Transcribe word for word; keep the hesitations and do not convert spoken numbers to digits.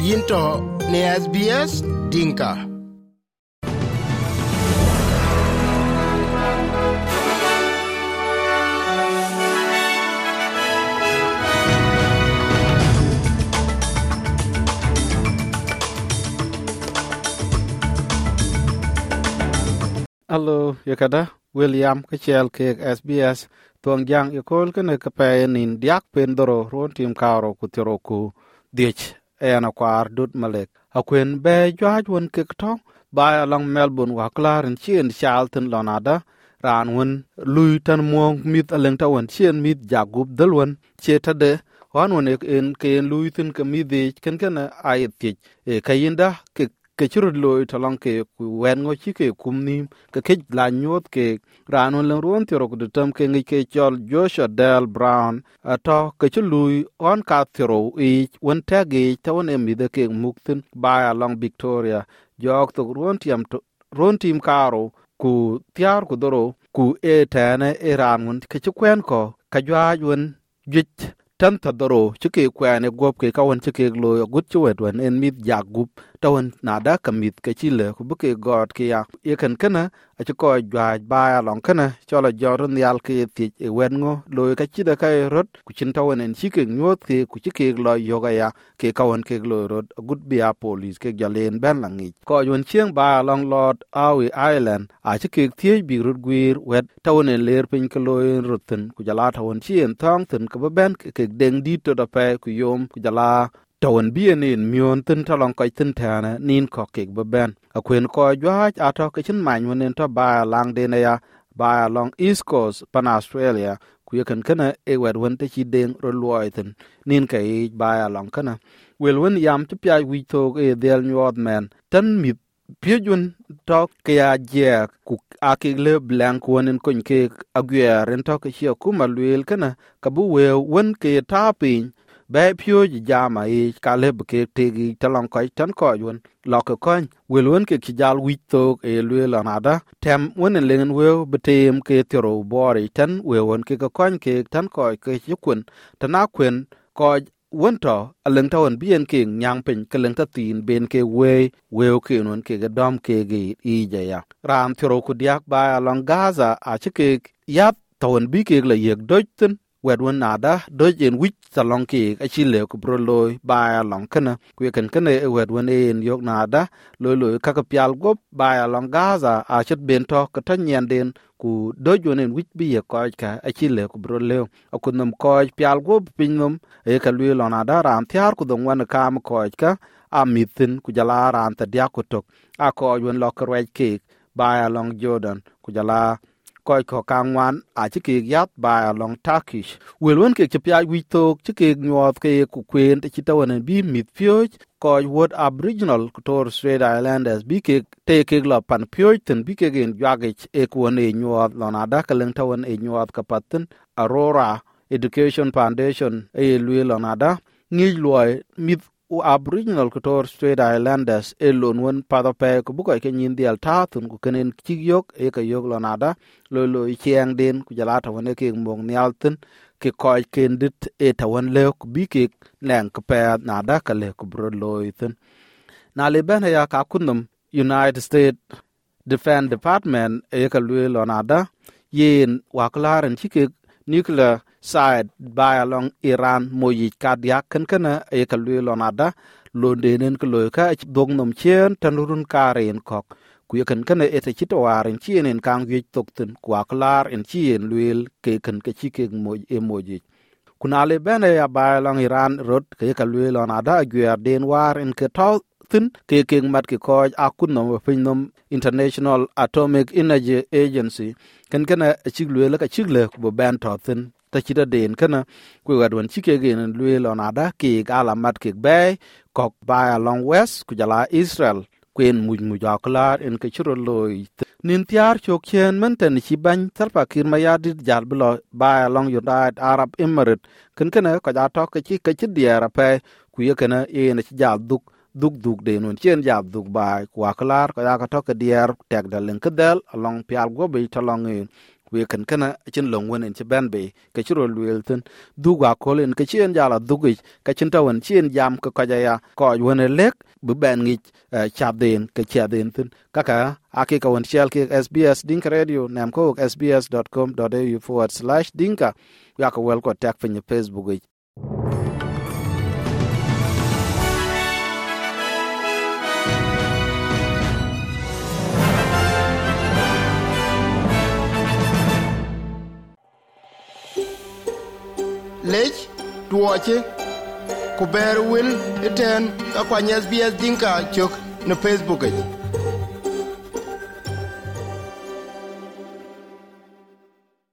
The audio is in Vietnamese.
Yinto ne S B S Dinka. Hello, yakada William Kachel ke S B S tuang jang yakol kene kape nin diak pendoro ron tim karo kutiroku dich ena kwar dut malek akwen be jwaj won kekto ba along Melbourne wa klar en chien Charlton lonada ran won lui tan mo mit aleng ta won chien mit jagub dalwon chetade wan won en ke lui tin ke mi de ken ken ayet ti e kayinda ke ke churud loy talang ke wen ngo chi ke kumnim ke ke la nyot ke ranon len ron tiro ku tam ke ngi ke chol Joshua Dale Brown ato ke chului on ka tiro i won tagi tawon em de ke muktin ba along Victoria jok to ron tiam to ron tim karo ku tiar ku doro ku e tane e ranon ke chukwen ko ka jwa yun jit tan ta doro chike kwane gop ke kawon chike lo gut chwet wan en mit jagup tawon nada kamit ke chile ku buke god ke ya yeken kana a chiko jwa ba long kana chola jorun yal ke ti e wengo lo ka chida kai rot ku chin tawon en chike nyot ke ku chike lo yoga ya ke kawon ke lo rot gut bia police ke jalen ben langi ko yon chieng ba long Lord Awi Island a chike tie bi rut gwir wet tawon en ler pin ke lo roten ku jala tawon chien thong ten ke ben ke deng di to da pe ku yom ku jala tawon bien in mion tin talong kai tin thana nin ko ke ben akwen ko jwa ato ke chin man wonen to ba lang de na ya ba long East Coast pan Australia ku yeken kana e wed won te chi deng ro loy tin nin kai ba long kana wel won yam tu pya wi to e del nyod man tan mi Piyun tok kaya jia ku akile blank wonen kon ke agwer en tok chia kuma luel kana kabu we won ke tapin ba pyo jama e kale ke tegi talon ko tan ko yun lok kon wel won ke kijal wi tok e luel anada tem wonen len we betem ke tiro bore tan we won ke kon ke tan ko ke yukun tana kwen ko wonto aleng tawon bien king nyang pen keleng ta tin ben ke we we ke non ke gadom ke gi i ja ram thro ku diak ba along Gaza a chike yap tawon bi ke la yek dojten wed won nada dojen wich salong ke a chile ku bro loy ba along kana ku ken kana e wed won en yok nada loy loy ka ka pyal gop ba along Gaza a chet ben to ka tan yen den ku dojonen wich bi ye ko ka a chile ku bro le akunum ko pyal gop pinnum e ka lwe lonada ram tiar ku don wan ka am ko ka amitin ku jala ran ta dia ku tok a ko won lo ka rej ke ba along Jordan ku jala koy ko kangwan a chike yat ba along Turkish wel won ke chpya wi tok chike nyot ke ku kwen te chitawon bi mit pyoj koy word Aboriginal Torres Strait Islanders bi ke te ke la pan pyoj ten bi ke gen jagech e ku ne nyot lonada kaleng tawon e nyot ka patten Aurora Education Foundation e lwe lonada ngi loy mit u Aboriginal Torres Strait Islanders e lon won pada pe ko buko ke nyin dial ta tun ku kenen chigyok e ka yok lonada lo lo chiang den ku jala ta won ke mong nyalten ke koy kendit e ta won le ku bi ke nang ka pe nada ka le ku bro loiten na le ben ya ka kunum United States Defense Department e ka lwe lonada yen wa klaren chike nuclear side by along Iran moyi kadia kan kana e ka lwe lonada londenen ko loy ka dong nom chen tanurun karen kok ku yekan kana e te chitwarin chien en kang wi tokten kwa klar en chien lwel ke kan ke chike moy e moyi kunale bene ya by along Iran rod ke ka lwe lonada gwer den war en ke taw tin ke ke mat ke ko akun no finom International Atomic Energy Agency kan kana chiglwe la ka chigle bo ban to tin ta chida den kana ku wadwan chike gen lwe lonada ke gala mat ke bay kok by along west ku jala Israel kwen muj mujaklar en ke chiro loy nin tiar chok chen menten chi ban Salva Kiir Mayardit jal blo by along United Arab Emirates kan kana ka ja to ke chi ke chi diara pe ku ye kana e na chi jal duk duk duk de non chen jab duk ba kwa klar ka ka to ke dier tek dalen ke del along pial go be to long we kan kana chin long wen en che ban be ke chiro luel ten du ga kolen ke chien jala du gi ka chin ta wen chien jam ko ka ja ya ko wen lek bu ben ngi cha den ke cha den ten kaka ake ka wen chel ke S B S Dinka Radio nam ko s b s dot com dot a u forward slash dinka ya ko wel ko tak fin Facebook gi lech tuoche ku ber wil iten ka kwany S B S Dinka chok na Facebook.